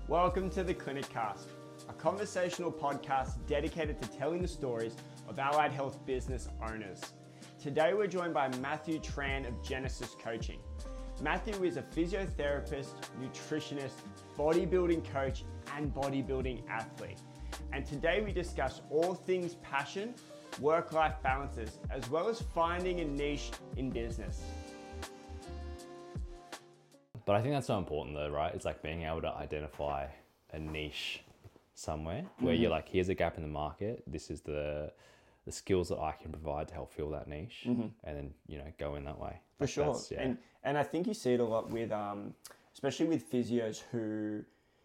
Welcome to the Clinic Cast, a conversational podcast dedicated to telling the stories of allied health business owners. Today we're joined by Matthew Tran of Genesis Coaching. Matthew is a physiotherapist, nutritionist, bodybuilding coach, and bodybuilding athlete. And today we discuss all things passion, work-life balances, as well as finding a niche in business. But I think that's so important though, right? It's like being able to identify a niche somewhere where you're like, here's a gap in the market. This is the skills that I can provide to help fill that niche, and then, go in that way. For sure. And I think you see it a lot with, especially with physios who,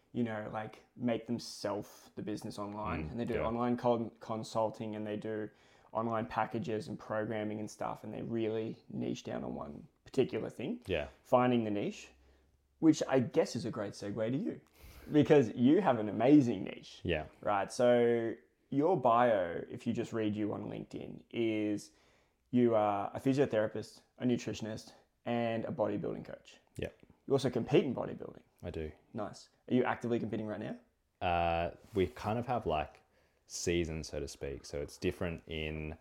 make themselves the business online, and they do online consulting, and they do online packages and programming and stuff, and they really niche down on one particular thing. Yeah. Finding the niche, which I guess is a great segue to you, because you have an amazing niche. Yeah. Right. So your bio, if you just read you on LinkedIn, is you are a physiotherapist, a nutritionist, and a bodybuilding coach. Yeah. You also compete in bodybuilding. I do. Nice. Are you actively competing right now? We kind of have like seasons, so to speak. So it's different in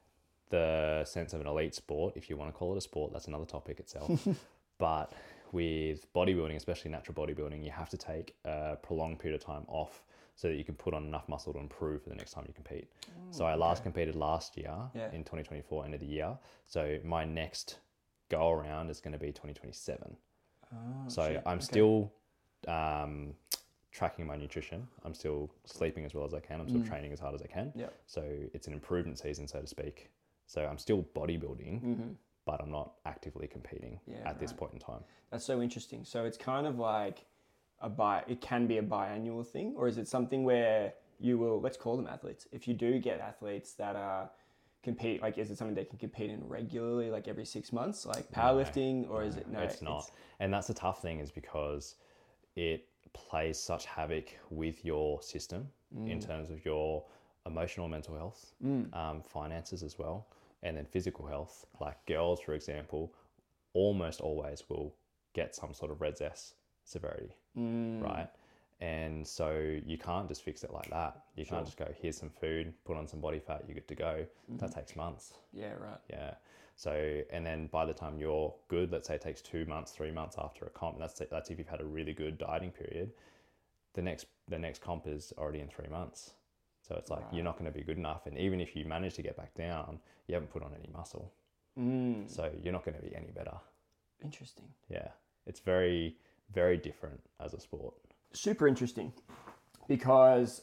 the sense of an elite sport, if you want to call it a sport. That's another topic itself. But with bodybuilding, especially natural bodybuilding, you have to take a prolonged period of time off so that you can put on enough muscle to improve for the next time you compete. So I last competed last year in 2024, end of the year. So my next go around is going to be 2027. I'm still tracking my nutrition. I'm still sleeping as well as I can. I'm still training as hard as I can. Yep. So it's an improvement season, so to speak. So I'm still bodybuilding, but I'm not actively competing at this point in time. That's so interesting. So it's kind of like it can be a biannual thing, or is it something where you will, let's call them athletes, if you do get athletes that compete, like is it something they can compete in regularly, like every 6 months, like powerlifting, or is it, no? It's not. And that's the tough thing, is because it plays such havoc with your system in terms of your emotional, mental health, finances as well, and then physical health. Like girls, for example, almost always will get some sort of Reds S severity, right? And so you can't just fix it like that. You can't just go, here's some food, put on some body fat, you're good to go. That takes months. Yeah, right. Yeah. So, and then by the time you're good, let's say it takes 2 months, 3 months after a comp, and that's if you've had a really good dieting period, the next comp is already in 3 months. So it's like, you're not going to be good enough. And even if you manage to get back down, you haven't put on any muscle. So you're not going to be any better. Interesting. Yeah. It's very, very different as a sport. Super interesting, because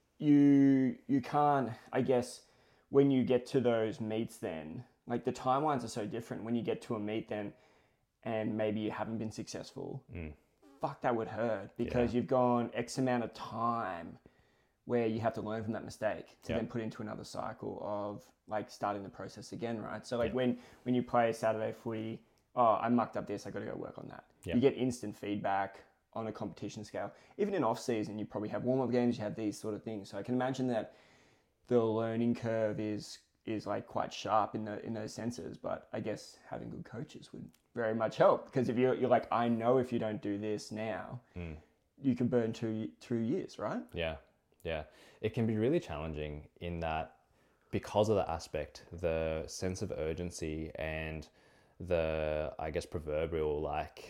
you can't, I guess, when you get to those meets then, like the timelines are so different. When you get to a meet then, and maybe you haven't been successful, fuck, that would hurt, because you've gone X amount of time where you have to learn from that mistake to then put into another cycle of like starting the process again, right? So like when you play Saturday footy, I mucked up this, I got to go work on that. You get instant feedback on a competition scale. Even in off season, you probably have warm-up games, you have these sort of things. So I can imagine that the learning curve is like quite sharp in those senses, but I guess having good coaches would very much help, because if you're like, I know if you don't do this now, you can burn 2 years, right? Yeah. It can be really challenging in that, because of the aspect, the sense of urgency and the, I guess, proverbial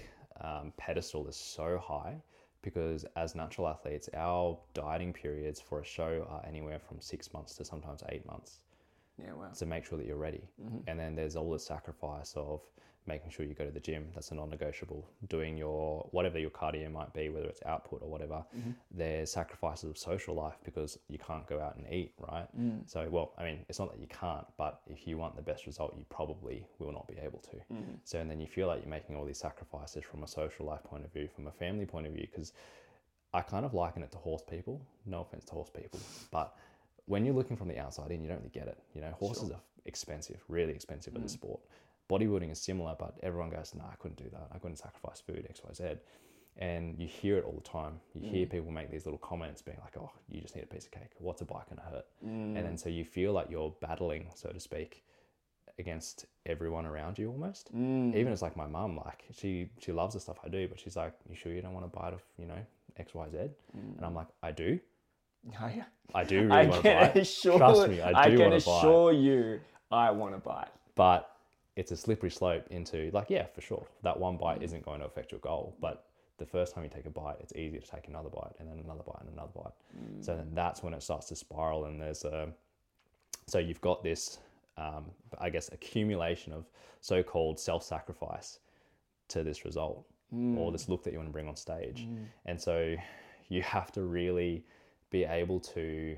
pedestal is so high, because as natural athletes, our dieting periods for a show are anywhere from 6 months to sometimes 8 months. Yeah, wow. To make sure that you're ready. And then there's all the sacrifice of making sure you go to the gym. That's a non-negotiable. Doing your, whatever your cardio might be, whether it's output or whatever, there's sacrifices of social life, because you can't go out and eat, right? So, well, I mean, it's not that you can't, but if you want the best result, you probably will not be able to. So, and then you feel like you're making all these sacrifices from a social life point of view, from a family point of view, because I kind of liken it to horse people. No offense to horse people, but when you're looking from the outside in, you don't really get it. Horses are expensive, really expensive as a sport. Bodybuilding is similar, but everyone goes, nah, I couldn't do that. I couldn't sacrifice food, X, Y, Z. And you hear it all the time. You hear people make these little comments being like, oh, you just need a piece of cake. What's a bike going to hurt? And then so you feel like you're battling, so to speak, against everyone around you almost. Even as like my mum, like she loves the stuff I do, but she's like, you sure you don't want to bite off, you know, XYZ? And I'm like, I do. I do really want to bite. Trust me, I do want to bite. I can assure you, I want to bite. But it's a slippery slope into like, yeah, for sure, that one bite isn't going to affect your goal. But the first time you take a bite, it's easier to take another bite and then another bite and another bite. So then that's when it starts to spiral, and so you've got this, I guess, accumulation of so-called self-sacrifice to this result or this look that you want to bring on stage. And so you have to really be able to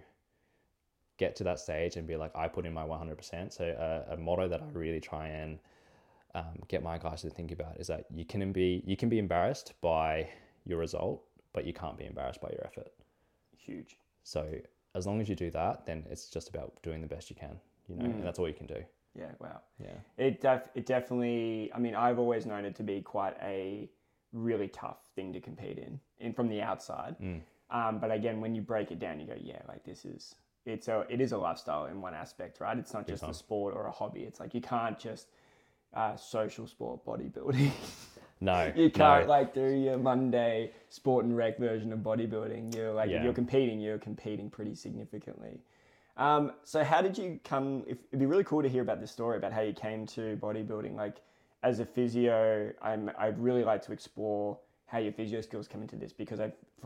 get to that stage and be like, I put in my 100%. So a motto that I really try and get my guys to think about is that you can be embarrassed by your result, but you can't be embarrassed by your effort. Huge. So as long as you do that, then it's just about doing the best you can, you know, and that's all you can do. Yeah. Wow. Yeah. It definitely, I mean, I've always known it to be quite a really tough thing to compete in from the outside. But again, when you break it down, you go, yeah, like it is a lifestyle in one aspect, right? It's not just a sport or a hobby. It's like, you can't just social sport bodybuilding. No, you can't like do your Monday sport and rec version of bodybuilding. You're like, if you're competing pretty significantly. So how did you come, it'd be really cool to hear about this story about how you came to bodybuilding. Like as a physio, I'd really like to explore how your physio skills come into this, because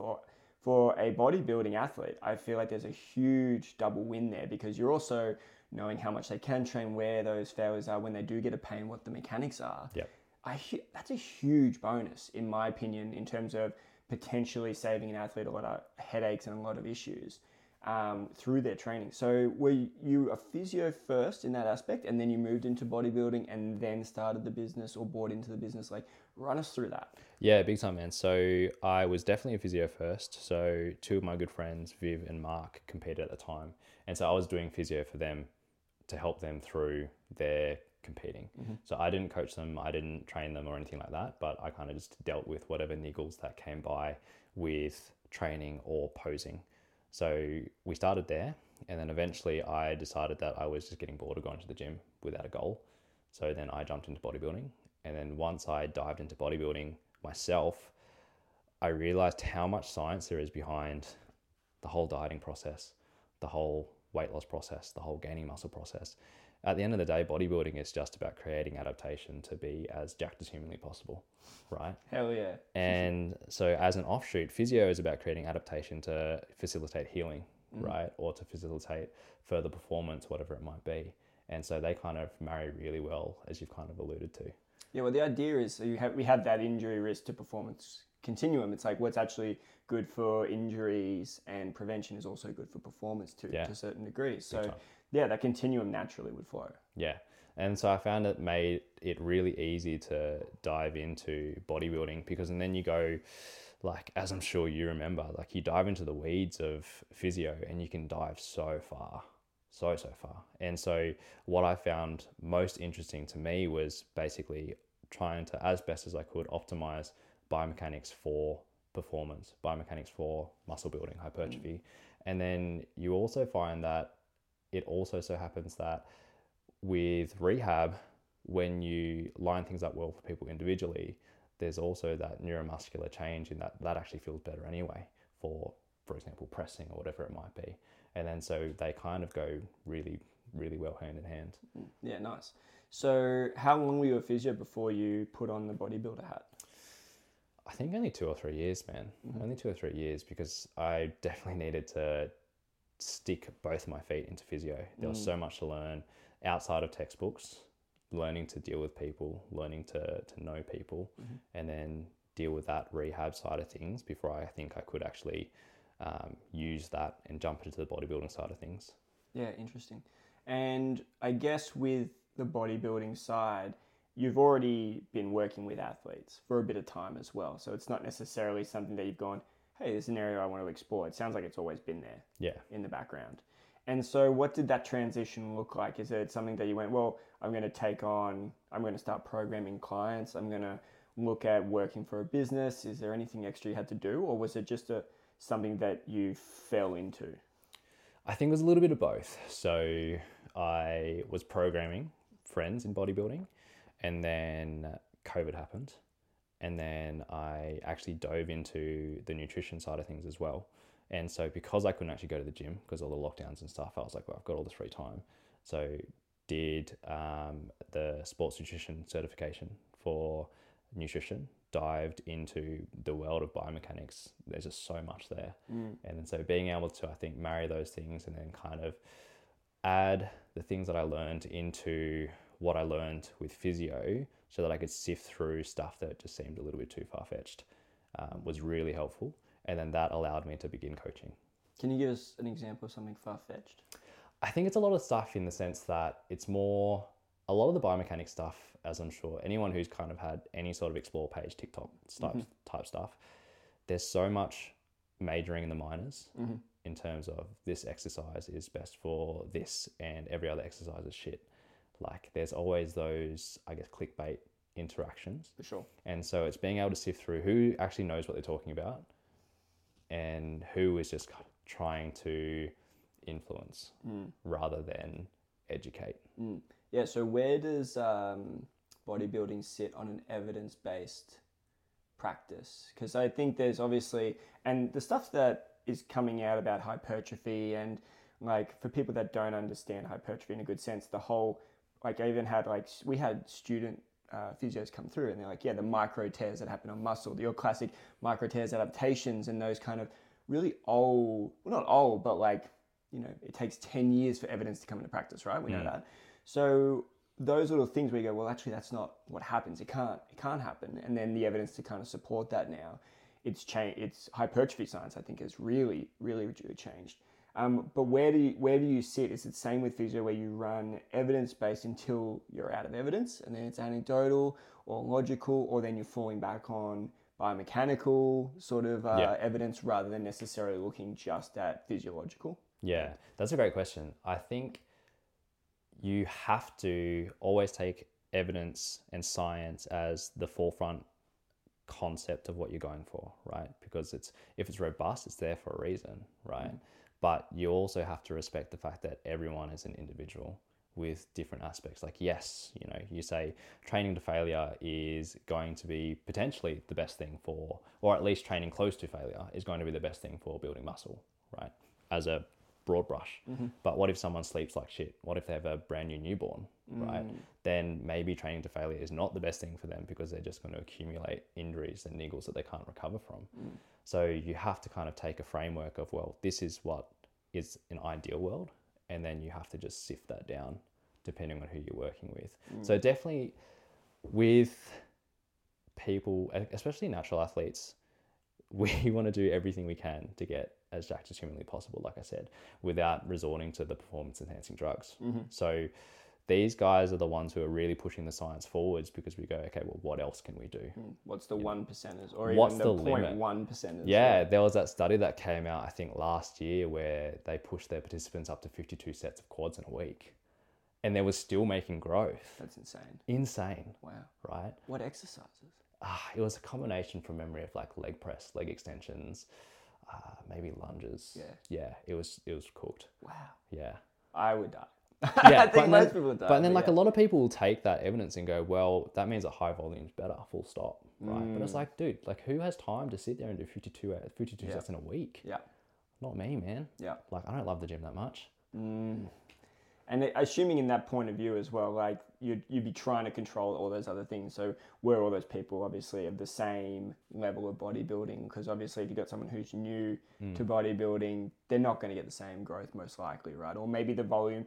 for a bodybuilding athlete, I feel like there's a huge double win there, because you're also knowing how much they can train, where those failures are when they do get a pain, what the mechanics are. Yeah. That's a huge bonus, in my opinion, in terms of potentially saving an athlete a lot of headaches and a lot of issues through their training. So were you a physio first in that aspect, and then you moved into bodybuilding and then started the business or bought into the business? Like, run us through that. Yeah, big time, man. So I was definitely a physio first. So two of my good friends, Viv and Mark, competed at the time. And so I was doing physio for them to help them through their competing. So I didn't coach them, I didn't train them or anything like that, but I kind of just dealt with whatever niggles that came by with training or posing. So we started there, and then eventually I decided that I was just getting bored of going to the gym without a goal. So then I jumped into bodybuilding. And then once I dived into bodybuilding myself, I realized how much science there is behind the whole dieting process, the whole weight loss process, the whole gaining muscle process. At the end of the day, bodybuilding is just about creating adaptation to be as jacked as humanly possible, right? Hell yeah. And so as an offshoot, physio is about creating adaptation to facilitate healing, right? Or to facilitate further performance, whatever it might be. And so they kind of marry really well, as you've kind of alluded to. Yeah, well, the idea is, so we have that injury risk to performance continuum. It's like what's actually good for injuries and prevention is also good for performance to a certain degree. So yeah, that continuum naturally would flow. Yeah. And so I found it made it really easy to dive into bodybuilding, because and then you go, like, as I'm sure you remember, like you dive into the weeds of physio and you can dive so far. So far. And so what I found most interesting to me was basically trying to, as best as I could, optimize biomechanics for performance, biomechanics for muscle building, hypertrophy. And then you also find that it also so happens that with rehab, when you line things up well for people individually, there's also that neuromuscular change in that actually feels better anyway for example, pressing or whatever it might be. And then so they kind of go really, really well hand in hand. Yeah, nice. So how long were you a physio before you put on the bodybuilder hat? I think only 2 or 3 years, man. Only 2 or 3 years, because I definitely needed to stick both my feet into physio. There was so much to learn outside of textbooks, learning to deal with people, learning to know people, and then deal with that rehab side of things before I think I could actually use that and jump into the bodybuilding side of things. Yeah, interesting. And I guess with the bodybuilding side, you've already been working with athletes for a bit of time as well. So it's not necessarily something that you've gone, hey, this is an area I want to explore. It sounds like it's always been there in the background. And so what did that transition look like? Is it something that you went, well, I'm going to start programming clients, I'm going to look at working for a business? Is there anything extra you had to do? Or was it just something that you fell into? I think it was a little bit of both. So I was programming friends in bodybuilding, and then COVID happened, and then I actually dove into the nutrition side of things as well. And so because I couldn't actually go to the gym because of all the lockdowns and stuff, I was like, well, I've got all this free time. So did the sports nutrition certification for nutrition, dived into the world of biomechanics. There's just so much there. And then so being able to, I think, marry those things and then kind of add the things that I learned into what I learned with physio so that I could sift through stuff that just seemed a little bit too far-fetched was really helpful. And then that allowed me to begin coaching. Can you give us an example of something far-fetched? I think it's a lot of stuff in the sense that it's more, a lot of the biomechanics stuff, as I'm sure anyone who's kind of had any sort of explore page, TikTok type stuff, there's so much majoring in the minors in terms of this exercise is best for this and every other exercise is shit. Like there's always those, I guess, clickbait interactions. For sure. And so it's being able to sift through who actually knows what they're talking about and who is just trying to influence rather than educate. Yeah, so where does bodybuilding sit on an evidence-based practice? Because I think there's obviously, and the stuff that is coming out about hypertrophy and like for people that don't understand hypertrophy in a good sense, the whole, like I even had like, we had student physios come through and they're like, yeah, the micro tears that happen on muscle, your classic micro tears adaptations and those kind of really old, well not old, but like, you know, it takes 10 years for evidence to come into practice, right? We know that. So those little things where you go, well, actually that's not what happens. It can't happen. And then the evidence to kind of support that now, it's changed. It's hypertrophy science, I think, has really, really, really changed. But where do you sit? Is it the same with physio where you run evidence-based until you're out of evidence and then it's anecdotal or logical, or then you're falling back on biomechanical sort of evidence rather than necessarily looking just at physiological? Yeah, that's a great question. I think you have to always take evidence and science as the forefront concept of what you're going for, right? Because if it's robust, it's there for a reason, right? But you also have to respect the fact that everyone is an individual with different aspects. Like, yes, you know, you say training to failure is going to be potentially the best thing for, or at least training close to failure is going to be the best thing for building muscle, right? As a broad brush. But what if someone sleeps like shit? What if they have a brand new newborn, right? Then maybe training to failure is not the best thing for them because they're just going to accumulate injuries and niggles that they can't recover from. So you have to kind of take a framework of, well, this is what is an ideal world. And then you have to just sift that down depending on who you're working with. So definitely with people, especially natural athletes, we want to do everything we can to get as jacked as humanly possible, like I said, without resorting to the performance enhancing drugs. So these guys are the ones who are really pushing the science forwards because we go, okay, well, what else can we do? What's the 1%ers or what's even the the limit? 0.1%ers? Yeah, there was that study that came out, I think last year, where they pushed their participants up to 52 sets of quads in a week. And they were still making growth. That's insane. Insane. Wow. Right? What exercises? It was a combination from memory of like leg press, leg extensions, maybe lunges. Yeah, it was cooked. Wow. Yeah. I would die. Yeah, I think most people would die. But then like a lot of people will take that evidence and go, well, that means that high volume is better, full stop. Right. But it's like, dude, like who has time to sit there and do 52 sets in a week? Yeah. Not me, man. Yeah. Like I don't love the gym that much. And assuming in that point of view as well, like you'd be trying to control all those other things. So were all those people obviously of the same level of bodybuilding? Because obviously if you've got someone who's new to bodybuilding, they're not going to get the same growth most likely, right? Or maybe the volume's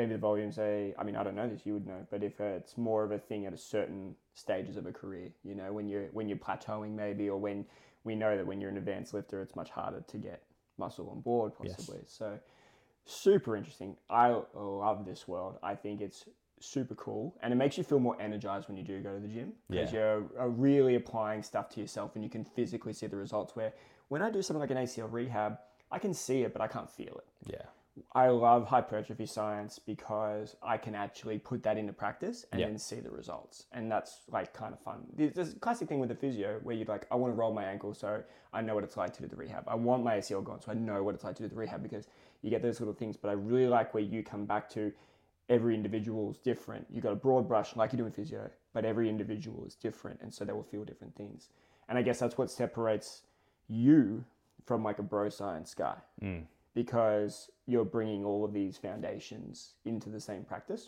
I mean, I don't know this, you would know, but if it's more of a thing at a certain stages of a career, you know, when you're plateauing maybe, or when we know that when you're an advanced lifter, it's much harder to get muscle on board possibly. Yes. So super interesting. I love this world. I think it's super cool, and it makes you feel more energized when you do go to the gym because you're really applying stuff to yourself and you can physically see the results, where when I do something like an ACL rehab, I can see it, but I can't feel it. Yeah. I love hypertrophy science because I can actually put that into practice and then see the results. And that's like kind of fun. There's a classic thing with the physio where you're like, I want to roll my ankle so I know what it's like to do the rehab. I want my ACL gone so I know what it's like to do the rehab, because you get those little things. But I really like where you come back to every individual is different. You got a broad brush like you do in physio, but every individual is different, and so they will feel different things. And I guess that's what separates you from like a bro science guy, because you're bringing all of these foundations into the same practice.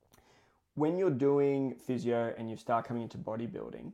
When you're doing physio and you start coming into bodybuilding,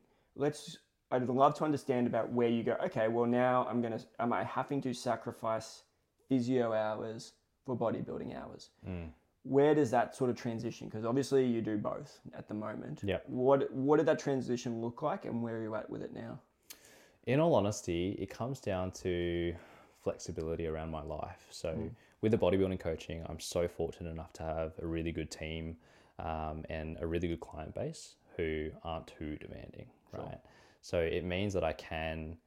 I'd love to understand about where you go, okay, well now am I having to sacrifice physio hours for bodybuilding hours? Where does that sort of transition? Because obviously you do both at the moment. Yeah. What did that transition look like, and where are you at with it now? In all honesty, it comes down to flexibility around my life. So with the bodybuilding coaching, I'm so fortunate enough to have a really good team and a really good client base who aren't too demanding, right? So it means that I can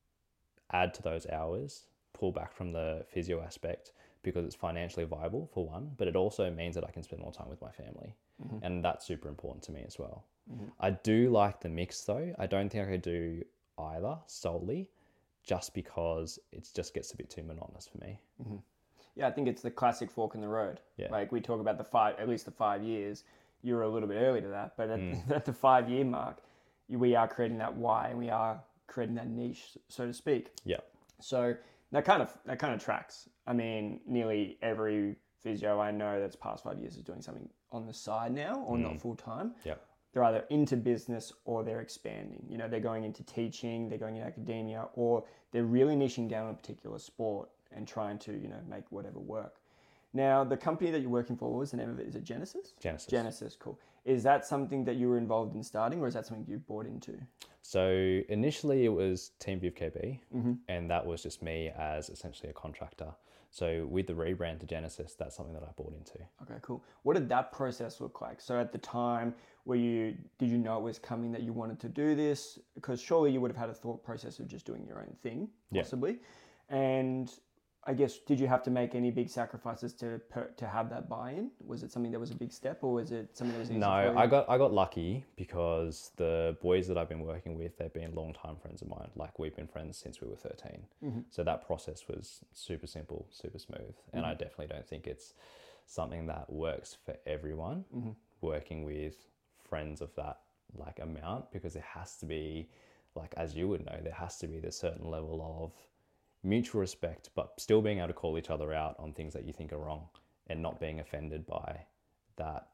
add to those hours, pull back from the physio aspect, because it's financially viable for one, but it also means that I can spend more time with my family. And that's super important to me as well. I do like the mix though. I don't think I could do either solely, just because it just gets a bit too monotonous for me. Yeah, I think it's the classic fork in the road. Yeah. Like we talk about at least the 5 years. You were a little bit early to that, but at the 5-year mark, we are creating that why, and we are creating that niche, so to speak. Yeah. So that kind of tracks. I mean, nearly every physio I know that's past 5 years is doing something on the side now, or not full time. Yeah. They're either into business or they're expanding. You know, they're going into teaching, they're going into academia, or they're really niching down on a particular sport and trying to, make whatever work. Now, the company that you're working for, what was the name of it? Is it Genesis? Genesis, cool. Is that something that you were involved in starting, or is that something you bought into? So initially it was Team Viv KB, and that was just me as essentially a contractor. So with the rebrand to Genesis, that's something that I bought into. Okay, cool. What did that process look like? So at the time, did you know it was coming that you wanted to do this? Because surely you would have had a thought process of just doing your own thing, possibly. Yeah. And I guess, did you have to make any big sacrifices to have that buy-in? Was it something that was a big step, or was it something that was easy? No, I got lucky because the boys that I've been working with, they've been longtime friends of mine. Like, we've been friends since we were 13. So that process was super simple, super smooth. And I definitely don't think it's something that works for everyone, working with friends of that like amount, because there has to be, like, as you would know, there has to be this certain level of mutual respect, but still being able to call each other out on things that you think are wrong, and not being offended by that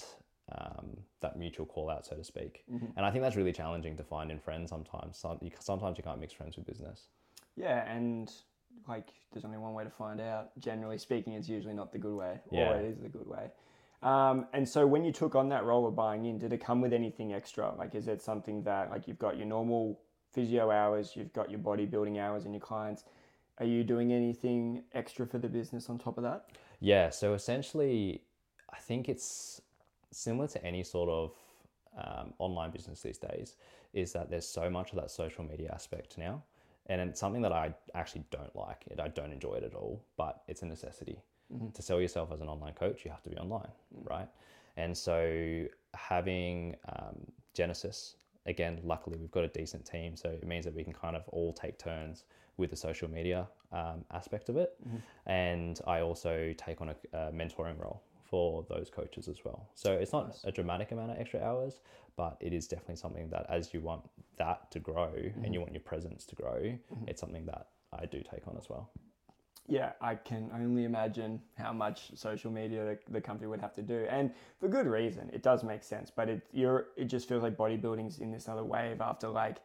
mutual call out, so to speak. And I think that's really challenging to find in friends sometimes. Sometimes you can't mix friends with business. Yeah, and like there's only one way to find out. Generally speaking, it's usually not the good way, Yeah. or it is the good way. And so when you took on that role of buying in, did it come with anything extra? Like, is it something that, like, you've got your normal physio hours, you've got your bodybuilding hours and your clients, are you doing anything extra for the business on top of that? Yeah, so essentially, I think it's similar to any sort of online business these days, is that there's so much of that social media aspect now. And it's something that I actually don't like. I don't enjoy it at all, but it's a necessity. To sell yourself as an online coach, you have to be online, right? And so having Genesis, again, luckily we've got a decent team, so it means that we can kind of all take turns with the social media aspect of it. And I also take on a mentoring role for those coaches as well. So it's not a dramatic amount of extra hours, but it is definitely something that, as you want that to grow and you want your presence to grow, it's something that I do take on as well. Yeah, I can only imagine how much social media the company would have to do, and for good reason. It does make sense, but it just feels like bodybuilding's in this other wave after, like,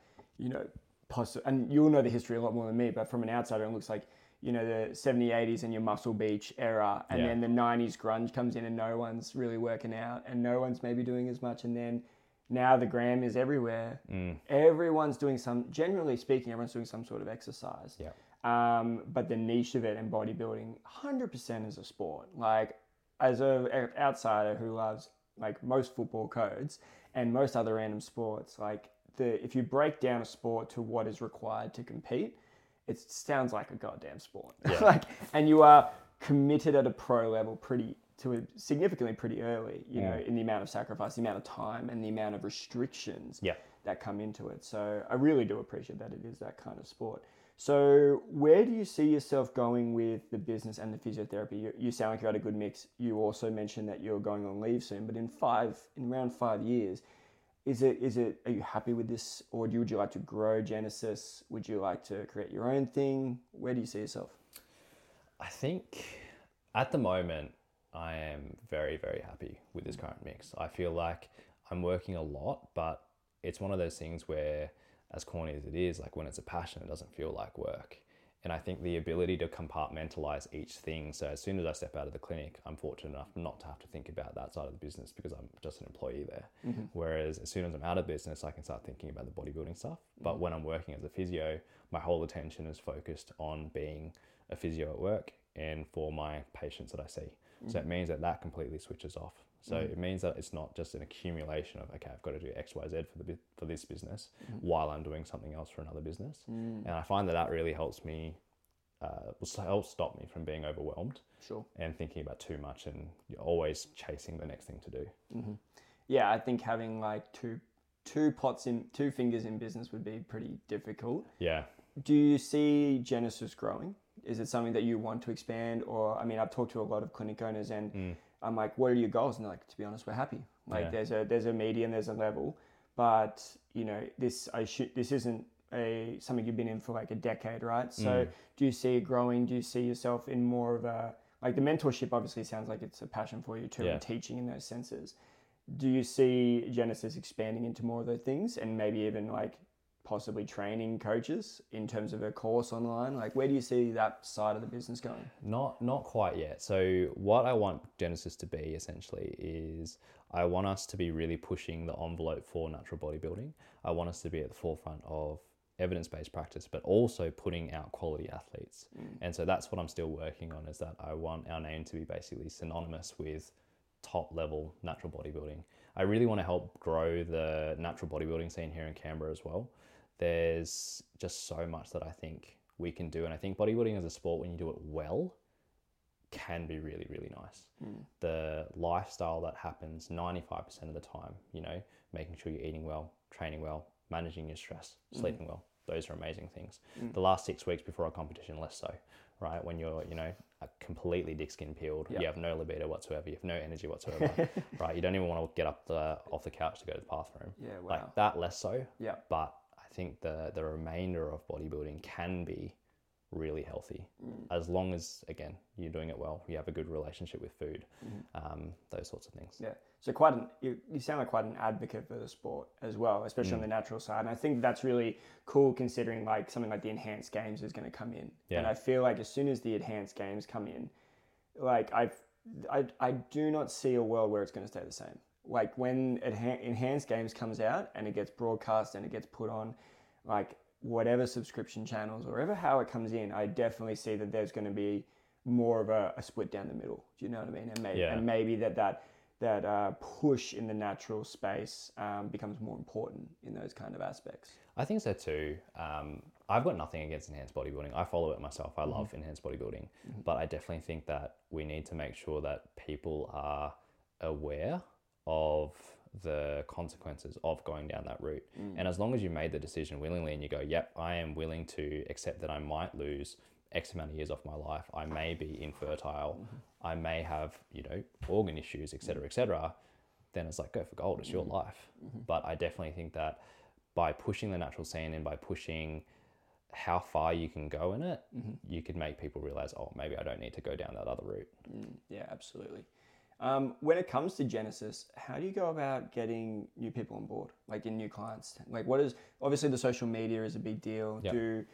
and you'll know the history a lot more than me, but from an outsider, it looks like, the 70s, 80s and your Muscle Beach era, and then the 90s grunge comes in and no one's really working out and no one's maybe doing as much, and then now the gram is everywhere. Everyone's doing generally speaking, everyone's doing some sort of exercise. Yeah. But the niche of it in bodybuilding, 100% is a sport. Like, as an outsider who loves, like, most football codes and most other random sports, like, if you break down a sport to what is required to compete, it sounds like a goddamn sport. Yeah. And you are committed at a pro level significantly pretty early, in the amount of sacrifice, the amount of time, and the amount of restrictions that come into it. So I really do appreciate that it is that kind of sport. So where do you see yourself going with the business and the physiotherapy? You sound like you had a good mix. You also mentioned that you're going on leave soon, but in around 5 years, are you happy with this, or would you like to grow Genesis? Would you like to create your own thing? Where do you see yourself? I think at the moment, I am very, very happy with this current mix. I feel like I'm working a lot, but it's one of those things where, as corny as it is, like when it's a passion, it doesn't feel like work. And I think the ability to compartmentalize each thing. So as soon as I step out of the clinic, I'm fortunate enough not to have to think about that side of the business because I'm just an employee there. Mm-hmm. Whereas as soon as I'm out of business, I can start thinking about the bodybuilding stuff. But when I'm working as a physio, my whole attention is focused on being a physio at work and for my patients that I see. So it means that completely switches off. So it means that it's not just an accumulation of, okay, I've got to do X, Y, Z for this business while I'm doing something else for another business. And I find that really helps me, helps stop me from being overwhelmed. Sure. And thinking about too much, and you're always chasing the next thing to do. Mm-hmm. Yeah, I think having like two fingers in business would be pretty difficult. Yeah. Do you see Genesis growing? Is it something that you want to expand? Or, I mean, I've talked to a lot of clinic owners and I'm like, what are your goals? And they're like, to be honest, we're happy. Like there's a median, there's a level, but you know, this isn't something you've been in for like a decade, right? So do you see it growing? Do you see yourself in more of like the mentorship obviously sounds like it's a passion for you too, and teaching in those senses. Do you see Genesis expanding into more of those things and maybe even like possibly training coaches in terms of a course online? Like where do you see that side of the business going? Not quite yet. So what I want Genesis to be essentially is I want us to be really pushing the envelope for natural bodybuilding. I want us to be at the forefront of evidence-based practice, but also putting out quality athletes. And so that's what I'm still working on, is that I want our name to be basically synonymous with top level natural bodybuilding. I really want to help grow the natural bodybuilding scene here in Canberra as well. There's just so much that I think we can do. And I think bodybuilding as a sport, when you do it well, can be really, really nice. The lifestyle that happens 95% of the time, you know, making sure you're eating well, training well, managing your stress, sleeping well. Those are amazing things. The last 6 weeks before a competition, less so, right? When you're, you know, completely dick skin peeled, you have no libido whatsoever, you have no energy whatsoever, right? You don't even want to get up off the couch to go to the bathroom. Yeah, wow. Like that, less so. Yeah. But I think the remainder of bodybuilding can be really healthy as long as, again, you're doing it well, you have a good relationship with food, those sorts of things. Yeah. So you sound like quite an advocate for the sport as well, especially on the natural side. And I think that's really cool considering like something like the Enhanced Games is going to come in. Yeah. And I feel like as soon as the Enhanced Games come in, like I do not see a world where it's going to stay the same. Like when Enhanced Games comes out and it gets broadcast and it gets put on like whatever subscription channels or how it comes in, I definitely see that there's going to be more of a split down the middle. Do you know what I mean? And maybe that push in the natural space becomes more important in those kind of aspects. I think so too. I've got nothing against enhanced bodybuilding. I follow it myself. I love enhanced bodybuilding, but I definitely think that we need to make sure that people are aware of the consequences of going down that route. And as long as you made the decision willingly and you go, yep, I am willing to accept that I might lose X amount of years off my life, I may be infertile, I may have, you know, organ issues, etc., then it's like, go for gold, it's your life. But I definitely think that by pushing the natural scene and by pushing how far you can go in it, you could make people realize, oh, maybe I don't need to go down that other route. Yeah, absolutely. When it comes to Genesis, how do you go about getting new people on board, like your new clients? Like obviously the social media is a big deal. Yep.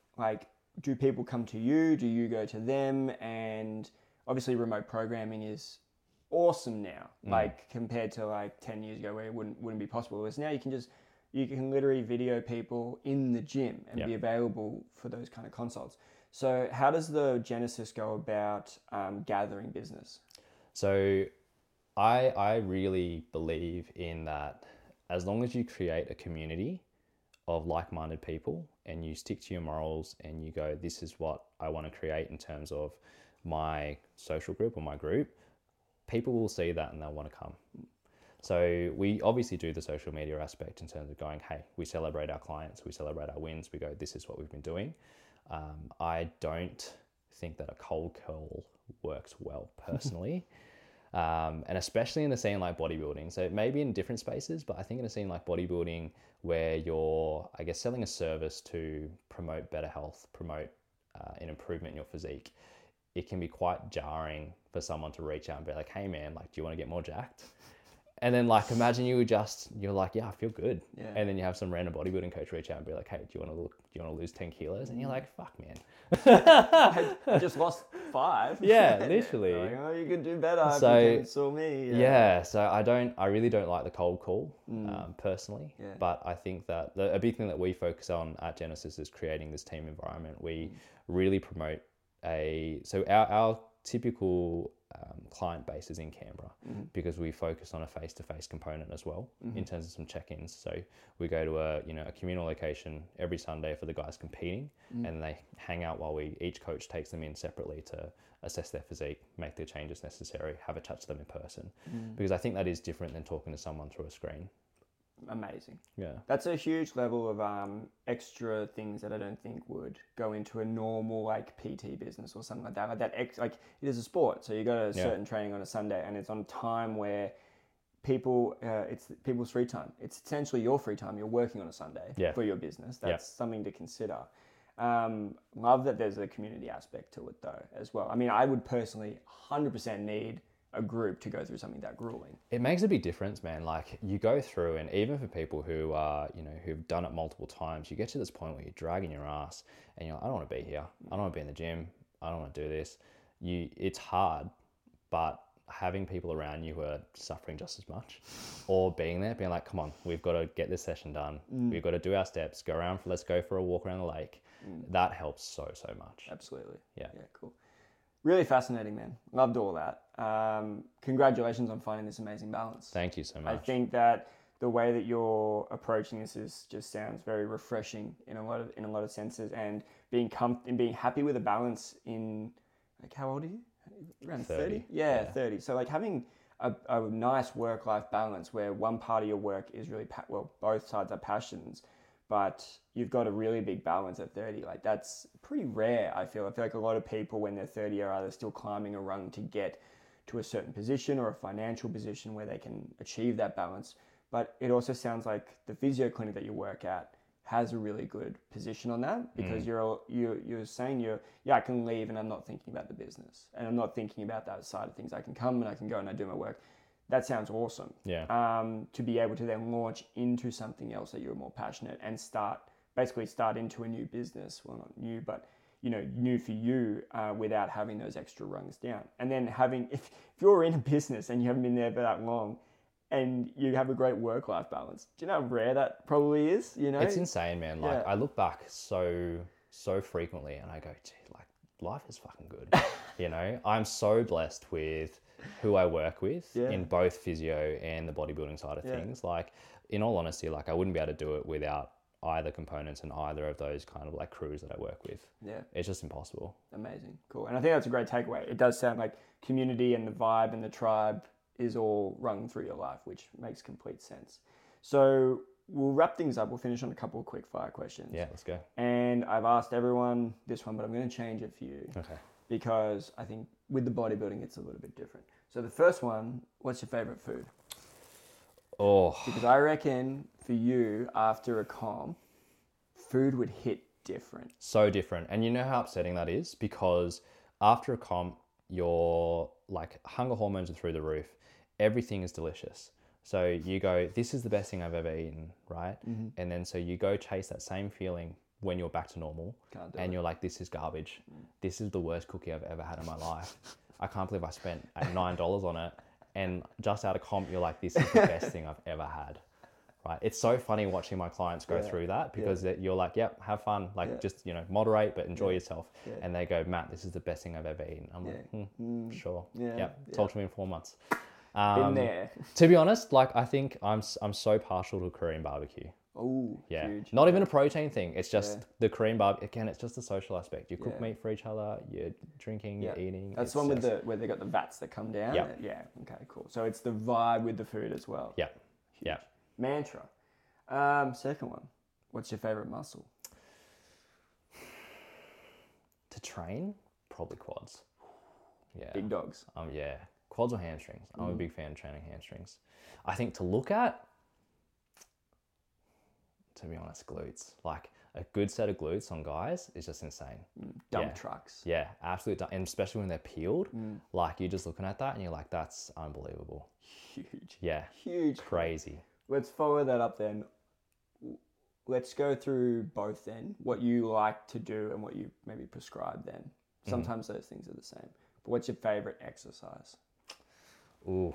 Do people come to you? Do you go to them? And obviously remote programming is awesome now, like compared to like 10 years ago where it wouldn't be possible. Whereas now you can literally video people in the gym and be available for those kind of consults. So how does the Genesis go about gathering business? So I really believe in that as long as you create a community of like-minded people and you stick to your morals and you go, this is what I want to create in terms of my social group or my group, people will see that and they'll want to come. So we obviously do the social media aspect in terms of going, hey, we celebrate our clients, we celebrate our wins, we go, this is what we've been doing. I don't think that a cold call works well personally. And especially in a scene like bodybuilding. So maybe in different spaces, but I think in a scene like bodybuilding where you're, I guess, selling a service to promote better health, promote an improvement in your physique, it can be quite jarring for someone to reach out and be like, hey man, like, do you want to get more jacked? And then like, imagine you're like, yeah, I feel good. Yeah. And then you have some random bodybuilding coach reach out and be like, hey, do you want to lose 10 kilos? And you're like, fuck man. I just lost 5. Yeah, literally. Like, oh, you could do better So, if you came saw me. Yeah, so I really don't like the cold call personally. Yeah. But I think that a big thing that we focus on at Genesis is creating this team environment. We really promote our typical client base is in Canberra because we focus on a face-to-face component as well in terms of some check-ins. So we go to a communal location every Sunday for the guys competing, and they hang out while each coach takes them in separately to assess their physique, make the changes necessary, have a chat to them in person, because I think that is different than talking to someone through a screen. Amazing. Yeah. That's a huge level of extra things that I don't think would go into a normal like PT business or something like that. Like it is a sport, so you got a certain training on a Sunday, and it's on time where it's people's free time. It's essentially your free time. You're working on a Sunday for your business. That's something to consider. Love that there's a community aspect to it though as well. I mean, I would personally 100% need a group to go through something that grueling. It makes a big difference, man. Like you go through, and even for people who are, who've done it multiple times, you get to this point where you're dragging your ass and you're like, I don't want to be here. I don't want to be in the gym. I don't want to do this. It's hard, but having people around you who are suffering just as much, or being there, being like, come on, we've got to get this session done. We've got to do our steps, let's go for a walk around the lake. That helps so much. Absolutely. Yeah, cool. Really fascinating, man. Loved all that. Congratulations on finding this amazing balance. Thank you so much. I think that the way that you're approaching this just sounds very refreshing in a lot of senses, and being happy with a balance in, like, how old are you? Around 30? Yeah, 30. So like having a nice work-life balance where one part of your work is really, both sides are passions, but you've got a really big balance at 30. Like that's pretty rare, I feel. I feel like a lot of people when they're 30 are either still climbing a rung to get to a certain position or a financial position where they can achieve that balance. But it also sounds like the physio clinic that you work at has a really good position on that, because you're saying I can leave and I'm not thinking about the business and I'm not thinking about that side of things. I can come and I can go and I do my work. That sounds awesome. Yeah. To be able to then launch into something else that you're more passionate and start into a new business. Well, not new, but new for you, without having those extra rungs down. And then if you're in a business and you haven't been there for that long, and you have a great work-life balance, do you know how rare that probably is? It's insane, man. Like I look back so frequently and I go, gee, like life is fucking good. I'm so blessed with who I work with in both physio and the bodybuilding side of things. Like, in all honesty, like I wouldn't be able to do it without either components and either of those kind of like crews that I work with. Yeah. It's just impossible. Amazing. Cool. And I think that's a great takeaway. It does sound like community and the vibe and the tribe is all rung through your life, which makes complete sense. So we'll wrap things up. We'll finish on a couple of quick fire questions. Yeah, let's go. And I've asked everyone this one, but I'm going to change it for you. Okay. Because I think with the bodybuilding, it's a little bit different. So the first one, what's your favorite food? Oh. Because I reckon for you, after a comp, food would hit different. So different. And you know how upsetting that is? Because after a comp, your like hunger hormones are through the roof. Everything is delicious. So you go, this is the best thing I've ever eaten, right? Mm-hmm. And then so you go chase that same feeling when you're back to normal, and you're like, this is garbage. This is the worst cookie I've ever had in my life. I can't believe I spent $9 on it. And just out of comp, you're like, this is the best thing I've ever had, right? It's so funny watching my clients go through that, because you're like, yep, have fun. Like just, moderate, but enjoy yourself. Yeah. And they go, Matt, this is the best thing I've ever eaten. I'm like, sure. Talk to me in 4 months. Been there. To be honest, like I think I'm so partial to Korean barbecue. Oh, huge. Not even a protein thing. It's just the Korean barbecue. Again, it's just a social aspect. You cook meat for each other. You're drinking. You're eating. That's the one with where they got the vats that come down. Yeah. Yeah. Okay. Cool. So it's the vibe with the food as well. Yeah. Huge. Yeah. Mantra. Second one. What's your favorite muscle? To train, probably quads. Yeah. Big dogs. Yeah. Quads or hamstrings. I'm a big fan of training hamstrings. I think to look at, to be honest, glutes. Like a good set of glutes on guys is just insane. Dump trucks. Yeah, absolutely. And especially when they're peeled, like you're just looking at that and you're like, that's unbelievable. Huge. Yeah. Huge. Crazy. Let's follow that up then. Let's go through both then. What you like to do and what you maybe prescribe then. Sometimes those things are the same. But what's your favorite exercise? Ooh.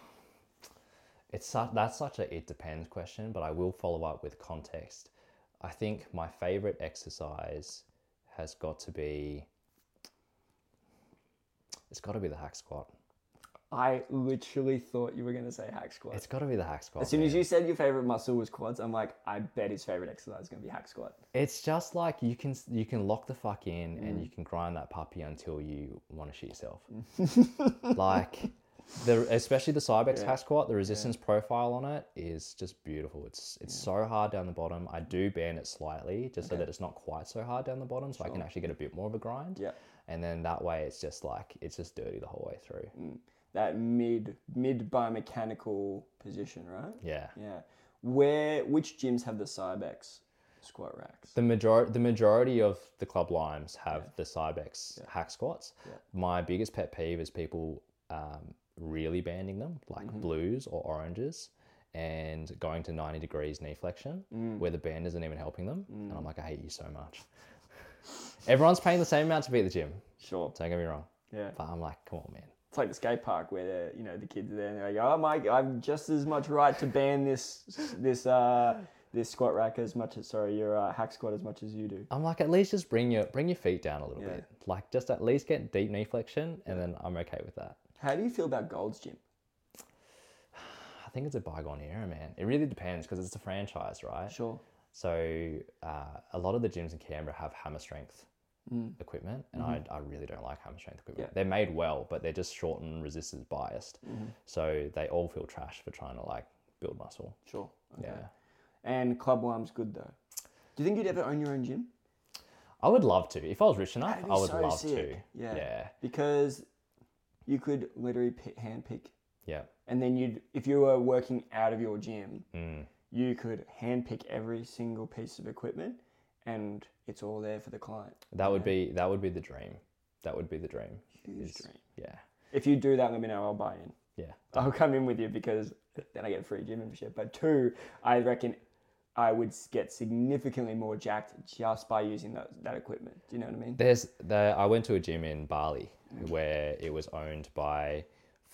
That's such a it depends question, but I will follow up with context. I think my favorite exercise has got to be, it's got to be the hack squat. I literally thought you were going to say hack squat. It's got to be the hack squat. As soon as you said your favorite muscle was quads, I'm like, I bet his favorite exercise is going to be hack squat. It's just like you can lock the fuck in and you can grind that puppy until you want to shit yourself. Like, especially the Cybex hack squat, the resistance profile on it is just beautiful. It's so hard down the bottom. I do band it slightly just so that it's not quite so hard down the bottom, so I can actually get a bit more of a grind. Yeah. And then that way it's just dirty the whole way through. That mid biomechanical position, right? Yeah. Yeah. Which gyms have the Cybex squat racks? The majority of the Club Limes have the Cybex hack squats. Yeah. My biggest pet peeve is people really banding them, like blues or oranges, and going to 90 degrees knee flexion where the band isn't even helping them. And I'm like, I hate you so much. Everyone's paying the same amount to be at the gym. Sure. Don't get me wrong. Yeah. But I'm like, come on, man. It's like the skate park where the kids are there and they're like, oh my, I've just as much right to ban this squat rack as much as, your hack squat as much as you do. I'm like, at least just bring your feet down a little bit. Like, just at least get deep knee flexion, and then I'm okay with that. How do you feel about Gold's Gym? I think it's a bygone era, man. It really depends because it's a franchise, right? Sure. So a lot of the gyms in Canberra have hammer strength equipment, and I really don't like hammer strength equipment. Yeah. They're made well, but they're just short and resistance biased. So they all feel trash for trying to like build muscle. Sure. Okay. Yeah. And Club Lime's good though. Do you think you'd ever own your own gym? I would love to. If I was rich enough, That'd be I would so love sick. to. Yeah. Because you could literally hand pick. Yeah. And then if you were working out of your gym, you could hand pick every single piece of equipment, and it's all there for the client. That would be the dream. That would be the dream. Huge dream. Yeah. If you do that, let me know. I'll buy in. Yeah. I'll come in with you because then I get a free gym membership. But 2, I reckon I would get significantly more jacked just by using that equipment. Do you know what I mean? I went to a gym in Bali where it was owned by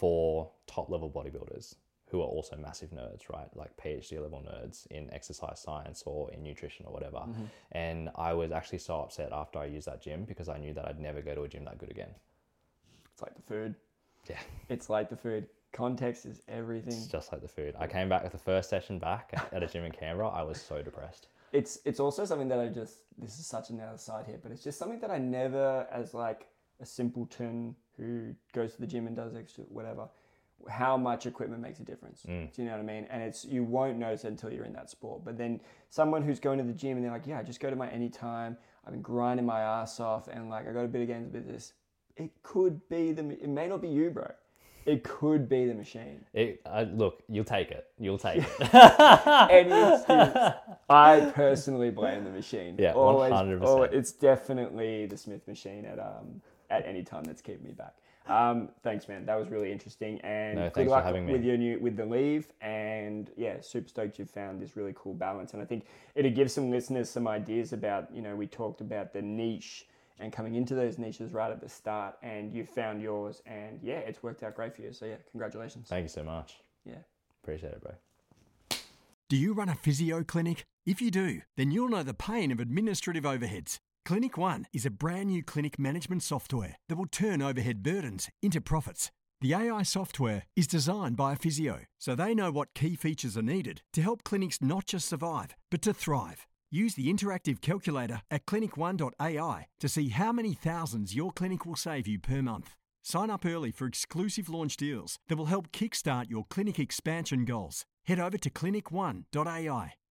4 top-level bodybuilders who are also massive nerds, right? Like PhD level nerds in exercise science or in nutrition or whatever. And I was actually so upset after I used that gym because I knew that I'd never go to a gym that good again. It's like the food. Yeah. It's like the food. Context is everything. It's just like the food. I came back with the first session back at a gym in Canberra. I was so depressed. It's also something that this is such an aside here, but it's just something that I never, as like a simpleton who goes to the gym and does extra whatever, how much equipment makes a difference. Do you know what I mean? And you won't notice it until you're in that sport. But then someone who's going to the gym and they're like, yeah, I just go to my anytime. I've been grinding my ass off and like I got a bit of gains, a bit of this. It could be it may not be you, bro. It could be the machine. Look, you'll take it. You'll take it. Any excuse. I personally blame the machine. Yeah, 100%. It's definitely the Smith machine at any time that's keeping me back. Thanks, man. That was really interesting. And no, good thanks luck for having me. with the leave. And yeah, super stoked you found this really cool balance. And I think it'll give some listeners some ideas about, we talked about the niche and coming into those niches right at the start, and you found yours, and yeah, it's worked out great for you. So yeah, congratulations. Thank you so much. Yeah. Appreciate it, bro. Do you run a physio clinic? If you do, then you'll know the pain of administrative overheads. Clinic One is a brand new clinic management software that will turn overhead burdens into profits. The AI software is designed by a physio, so they know what key features are needed to help clinics not just survive, but to thrive. Use the interactive calculator at clinicone.ai to see how many thousands your clinic will save you per month. Sign up early for exclusive launch deals that will help kickstart your clinic expansion goals. Head over to clinicone.ai.